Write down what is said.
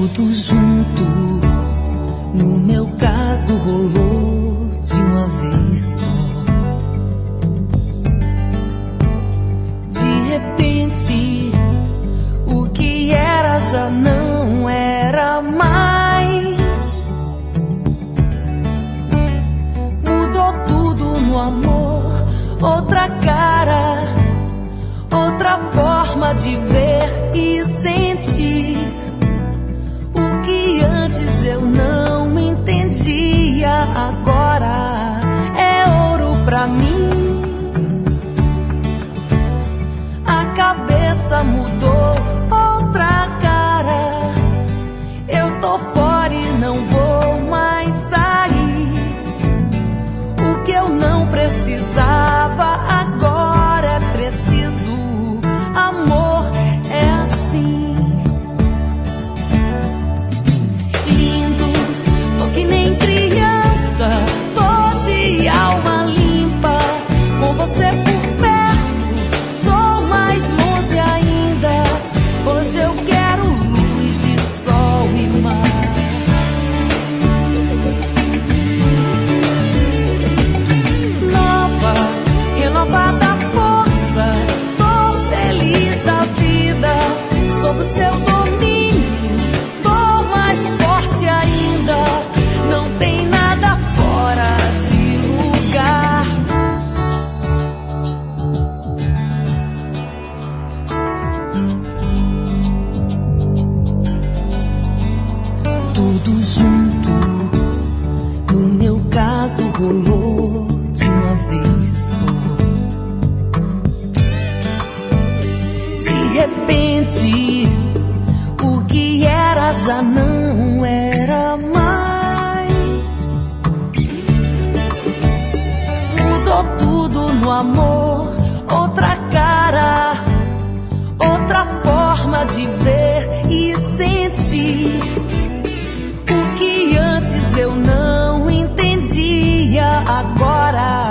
Tudo junto, no meu caso rolou de uma vez só. De repente, o que era já não era mais. Mudou tudo no amor, outra cara, outra forma de ver e sentir. O que antes eu não entendia, agora é ouro pra mim. A cabeça mudou, outra cara. Eu tô fora e não vou mais sair. O que eu não precisava, agora é preciso. Amor é assim. Que nem criança, tô de alma limpa. Com você por perto, sou mais longe ainda. Hoje eu quero luz de sol e mar. Nova, renovada força, tô feliz da vida. Sob o seu domínio, tô mais forte ainda. Não tem nada fora de lugar. Tudo junto, no meu caso rolou de uma vez só. De repente, o que era já não era mais. Mudou tudo no amor, outra cara, outra forma de ver e sentir. O que antes eu não entendia, agora